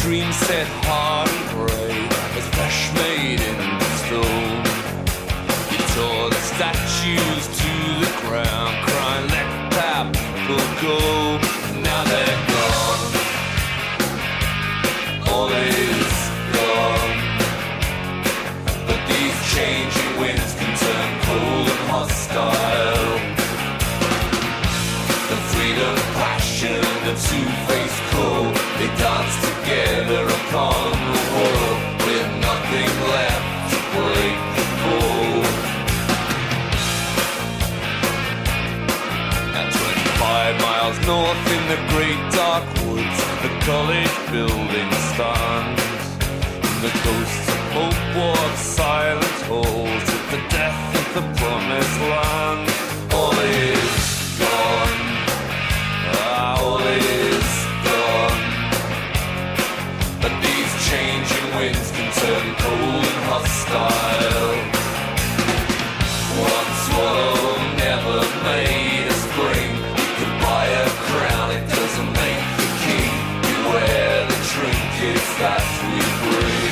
screen set hard and grey as flesh made in stone. You tore the statues to the ground, crying, let that people go. Now they're gone. All is gone. But these changing winds can turn cold and hostile. The freedom, passion, the two-faced code, they dance together upon the world with nothing left to break the code. At 25 miles north in the great dark woods, the college building stands. The ghosts of hope walk silent halls at the death of the promised land. All is gone. All is gone. But these changing winds can turn cold and hostile. One swallow never made a spring. You can buy a crown, it doesn't make the king. Beware the trinkets that we bring.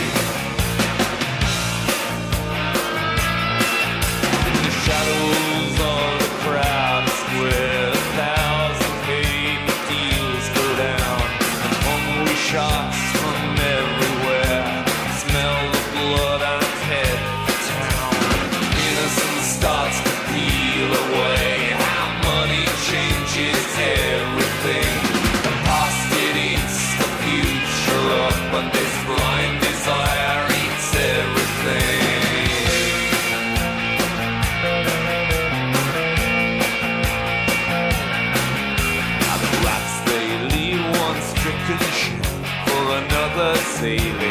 In the shadows of the crowd square, 1,000 paper deals go down, and hungry shots from everywhere smell the blood and head for town. Innocence starts to peel away. How money changes everything. The past it eats the future up, but this blind desire eats everything. And the rats they leave one stricken ship for another sailing.